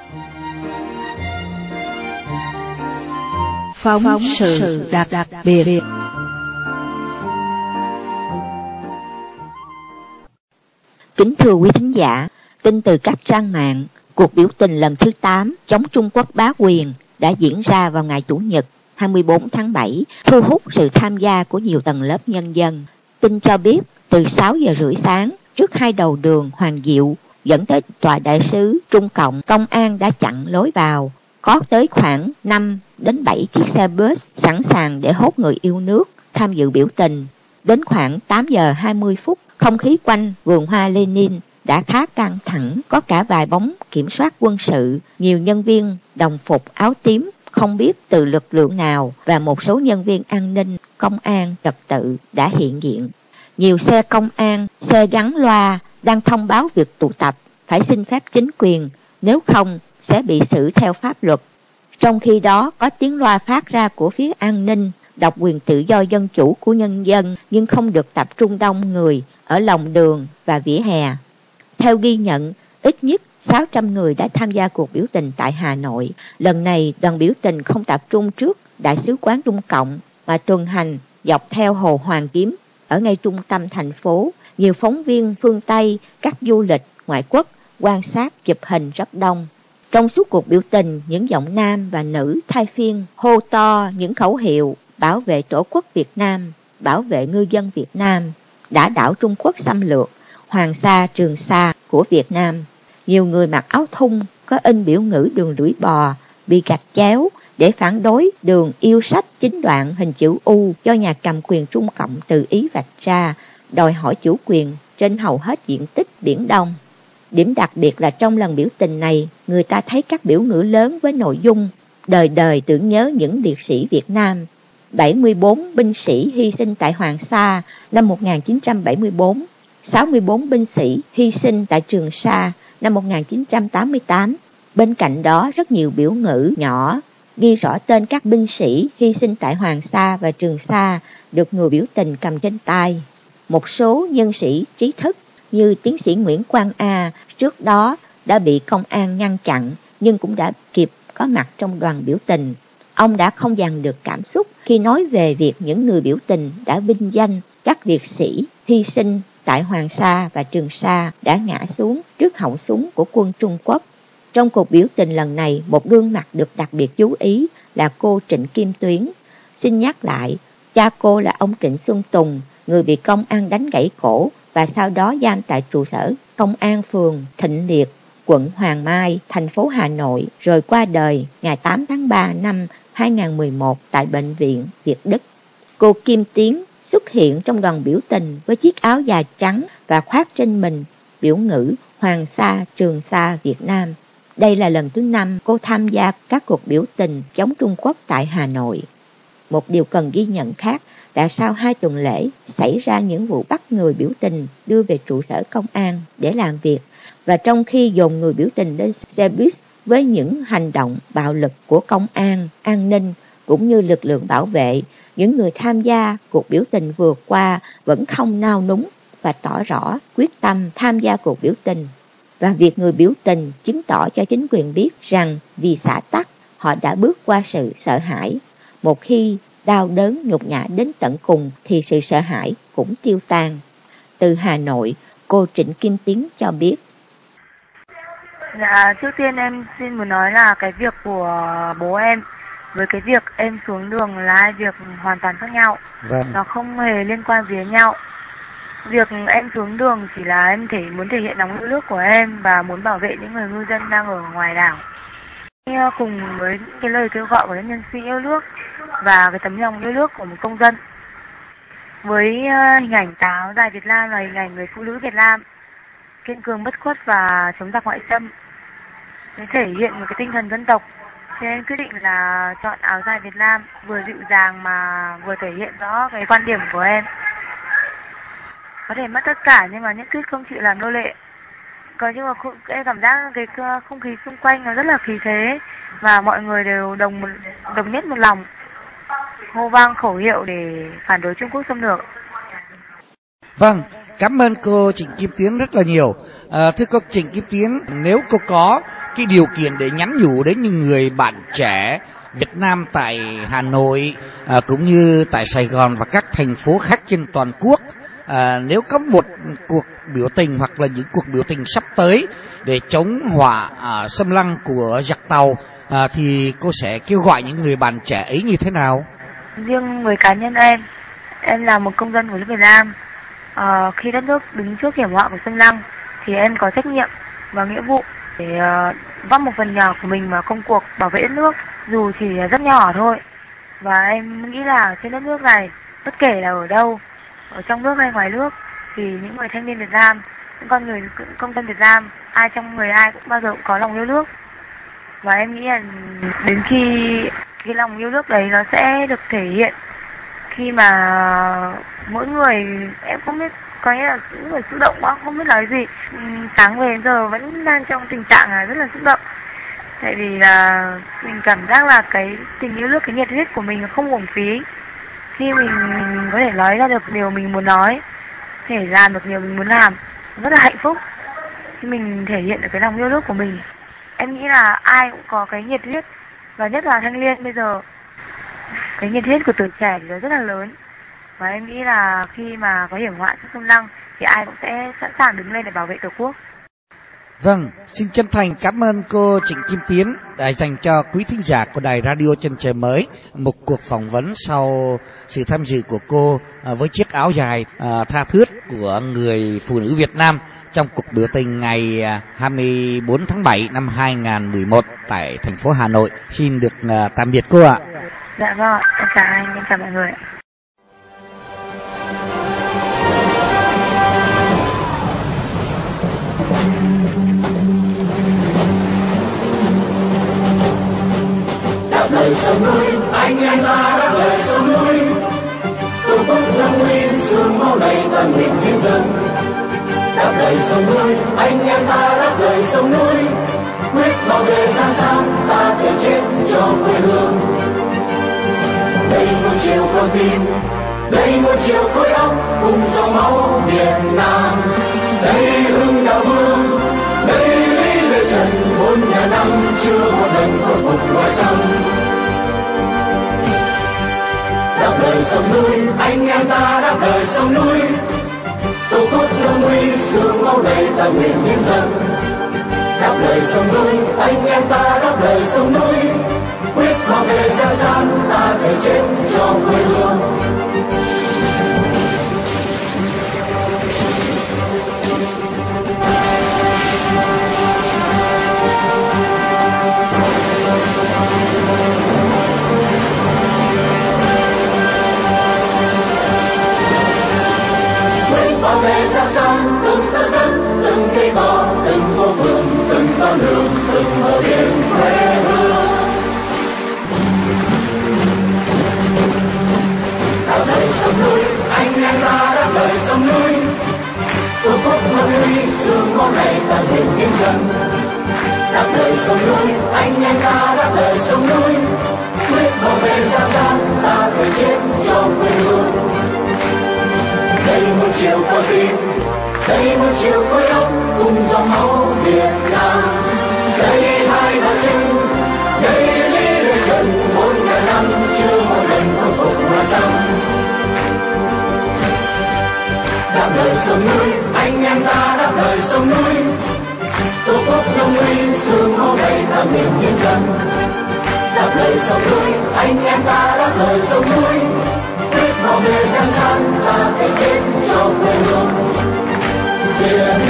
Phóng sự đặc biệt. Kính thưa quý thính giả, tin từ các trang mạng, cuộc biểu tình lần thứ 8 chống Trung Quốc bá quyền đã diễn ra vào ngày Chủ nhật 24 tháng 7, thu hút sự tham gia của nhiều tầng lớp nhân dân. Tin cho biết, từ 6 giờ rưỡi sáng, trước hai đầu đường Hoàng Diệu dẫn tới tòa đại sứ Trung Cộng, công an đã chặn lối vào. Có tới khoảng 5 đến 7 chiếc xe bus sẵn sàng để hốt người yêu nước tham dự biểu tình. Đến khoảng 8 giờ 20 phút, không khí quanh vườn hoa Lenin đã khá căng thẳng, có cả vài bóng kiểm soát quân sự, nhiều nhân viên đồng phục áo tím không biết từ lực lượng nào và một số nhân viên an ninh, công an, trật tự đã hiện diện. Nhiều xe công an, xe gắn loa đang thông báo việc tụ tập phải xin phép chính quyền, nếu không sẽ bị xử theo pháp luật. Trong khi đó, có tiếng loa phát ra của phía an ninh, đọc quyền tự do dân chủ của nhân dân nhưng không được tập trung đông người ở lòng đường và vỉa hè. Theo ghi nhận, ít nhất 600 người đã tham gia cuộc biểu tình tại Hà Nội. Lần này, đoàn biểu tình không tập trung trước Đại sứ quán Trung Cộng mà tuần hành dọc theo Hồ Hoàn Kiếm ở ngay trung tâm thành phố. Nhiều phóng viên phương Tây, các du lịch ngoại quốc quan sát chụp hình rất đông. Trong suốt cuộc biểu tình, những giọng nam và nữ thay phiên hô to những khẩu hiệu bảo vệ Tổ quốc Việt Nam, bảo vệ ngư dân Việt Nam, đã đảo Trung Quốc xâm lược, Hoàng Sa, Trường Sa của Việt Nam. Nhiều người mặc áo thun có in biểu ngữ đường lưỡi bò bị gạch chéo để phản đối đường yêu sách chính đoạn hình chữ U do nhà cầm quyền Trung Cộng tự ý vạch ra, đòi hỏi chủ quyền trên hầu hết diện tích Biển Đông. Điểm đặc biệt là trong lần biểu tình này, người ta thấy các biểu ngữ lớn với nội dung đời đời tưởng nhớ những liệt sĩ Việt Nam, 74 binh sĩ hy sinh tại Hoàng Sa năm 1974, 64 binh sĩ hy sinh tại Trường Sa năm 1988. Bên cạnh đó, rất nhiều biểu ngữ nhỏ ghi rõ tên các binh sĩ hy sinh tại Hoàng Sa và Trường Sa được người biểu tình cầm trên tay. Một số nhân sĩ trí thức như tiến sĩ Nguyễn Quang A trước đó đã bị công an ngăn chặn nhưng cũng đã kịp có mặt trong đoàn biểu tình. Ông đã không dằn được cảm xúc khi nói về việc những người biểu tình đã vinh danh các liệt sĩ hy sinh tại Hoàng Sa và Trường Sa đã ngã xuống trước họng súng của quân Trung Quốc. Trong cuộc biểu tình lần này, một gương mặt được đặc biệt chú ý là cô Trịnh Kim Tuyến. Xin nhắc lại, cha cô là ông Trịnh Xuân Tùng, người bị công an đánh gãy cổ và sau đó giam tại trụ sở công an phường Thịnh Liệt, quận Hoàng Mai, thành phố Hà Nội, rồi qua đời ngày 8 tháng 3 năm 2011 tại Bệnh viện Việt Đức. Cô Kim Tuyến xuất hiện trong đoàn biểu tình với chiếc áo dài trắng và khoác trên mình biểu ngữ Hoàng Sa, Trường Sa, Việt Nam. Đây là lần thứ 5 cô tham gia các cuộc biểu tình chống Trung Quốc tại Hà Nội. Một điều cần ghi nhận khác là sau 2 tuần lễ xảy ra những vụ bắt người biểu tình đưa về trụ sở công an để làm việc, và trong khi dồn người biểu tình lên xe bus với những hành động bạo lực của công an, an ninh cũng như lực lượng bảo vệ, những người tham gia cuộc biểu tình vừa qua vẫn không nao núng và tỏ rõ quyết tâm tham gia cuộc biểu tình. Và việc người biểu tình chứng tỏ cho chính quyền biết rằng vì xã tắc họ đã bước qua sự sợ hãi. Một khi đau đớn nhục nhã đến tận cùng thì sự sợ hãi cũng tiêu tan. Từ Hà Nội, cô Trịnh Kim Tuyến cho biết. Dạ, trước tiên em xin muốn nói là cái việc của bố em với cái việc em xuống đường là hai việc hoàn toàn khác nhau. Nó không hề liên quan gì đến nhau. Việc em xuống đường chỉ là em muốn thể hiện lòng yêu nước của em và muốn bảo vệ những người ngư dân đang ở ngoài đảo. Cùng với cái lời kêu gọi của các nhân sĩ yêu nước và cái tấm lòng yêu nước của một công dân. Với hình ảnh tà áo dài Việt Nam là hình ảnh người phụ nữ Việt Nam kiên cường bất khuất và chống giặc ngoại xâm, để thể hiện một cái tinh thần dân tộc. Thế nên quyết định là chọn áo dài Việt Nam, vừa dịu dàng mà vừa thể hiện rõ cái quan điểm của em. Có thể mất tất cả nhưng mà nhất quyết không chịu làm nô lệ. Còn nhưng mà em cảm giác cái không khí xung quanh nó rất là khí thế và mọi người đều đồng nhất một lòng hô vang khẩu hiệu để phản đối Trung Quốc xâm lược. Vâng, cảm ơn cô Trịnh Kim Tiến rất là nhiều. Thưa cô Trịnh Kim Tiến, nếu cô có cái điều kiện để nhắn nhủ đến những người bạn trẻ Việt Nam tại Hà Nội cũng như tại Sài Gòn và các thành phố khác trên toàn quốc, nếu có một cuộc biểu tình hoặc là những cuộc biểu tình sắp tới để chống hỏa xâm lăng của giặc Tàu, thì cô sẽ kêu gọi những người bạn trẻ ấy như thế nào? Riêng với cá nhân em là một công dân của nước Việt Nam. Khi đất nước đứng trước hiểm họa của xâm lăng thì em có trách nhiệm và nghĩa vụ để góp một phần nhỏ của mình vào công cuộc bảo vệ đất nước, dù chỉ rất nhỏ thôi. Và em nghĩ là trên đất nước này, bất kể là ở đâu, ở trong nước hay ngoài nước, thì những người thanh niên Việt Nam, những con người công dân Việt Nam, ai trong người ai cũng bao giờ cũng có lòng yêu nước. Và em nghĩ là đến khi cái lòng yêu nước đấy nó sẽ được thể hiện khi mà mỗi người, em không biết, có nghĩa là những người xúc động quá, không biết nói gì. Sáng về đến giờ vẫn đang trong tình trạng là rất là xúc động. Tại vì là mình cảm giác là cái tình yêu nước, cái nhiệt huyết của mình không uổng phí. Khi mình có thể nói ra được điều mình muốn nói, thể làm được điều mình muốn làm, rất là hạnh phúc khi mình thể hiện được cái lòng yêu nước của mình. Em nghĩ là ai cũng có cái nhiệt huyết, và nhất là thanh niên bây giờ, cái nhiệt huyết của tuổi trẻ thì nó rất là lớn. Và em nghĩ là khi mà có hiểm họa xâm lăng thì ai cũng sẽ sẵn sàng đứng lên để bảo vệ Tổ quốc. Vâng, xin chân thành cảm ơn cô Trịnh Kim Tiến đã dành cho quý thính giả của Đài Radio Chân Trời Mới một cuộc phỏng vấn sau sự tham dự của cô với chiếc áo dài tha thướt của người phụ nữ Việt Nam trong cuộc biểu tình ngày 24 tháng 7 năm 2011 tại thành phố Hà Nội. Xin được tạm biệt cô ạ. Dạ vâng, em chào anh, em chào mọi người. Đáp lời sông núi, anh em ta đáp lời sông núi. Tổ quốc lâm nguy, sương máu này ta nguyện hiến dâng. Đáp lời sông núi, anh em ta đáp lời sông núi. Quyết bảo vệ Giang Sang, ta thể chết cho quê hương. Đây một chiều con tim, đây một chiều khối óc, cùng dòng máu Việt Nam. Đây hưng đạo vương, đây Lý Lê Trần, 4.000 năm chưa một lần khuất phục ngoài xâm. Đáp lời sông núi, anh em ta đáp lời sông núi. Tổ quốc lâm nguy, sương máu đầy ta nguyện hiến dâng. Đáp lời sông núi, anh em ta đáp lời sông núi. Quyết bảo vệ Giang Sang, ta thể chết cho quê hương. Bảo vệ Giang Sang, từng tấc đất, từng cây cỏ, từng phố phường, từng con đường, từng bờ biển quê hương. Đáp lời sông núi, anh em ta đáp lời sông núi. Tổ quốc lâm nguy, sương máu này ta nguyện hiến dâng. Đáp lời sông núi, anh em ta đáp lời sông núi. Quyết bảo vệ Giang Sang, ta phải chết cho quê hương. Đây một chiều con tim, đây một chiều khối óc, cùng dòng máu Việt Nam. Đây hai bàn chân, đây Lý Lê Trần, 4.000 năm chưa một lần khuất phục ngoài xâm. Đáp lời sông núi, anh em ta đáp lời sông núi. Tổ quốc lâm nguy, sương máu đầy ta nguyện hiến dâng. Đáp lời sông núi, anh em ta đáp lời sông núi. Quyết bảo vệ Giang Sang, ta phải chết cho quê hương. Việt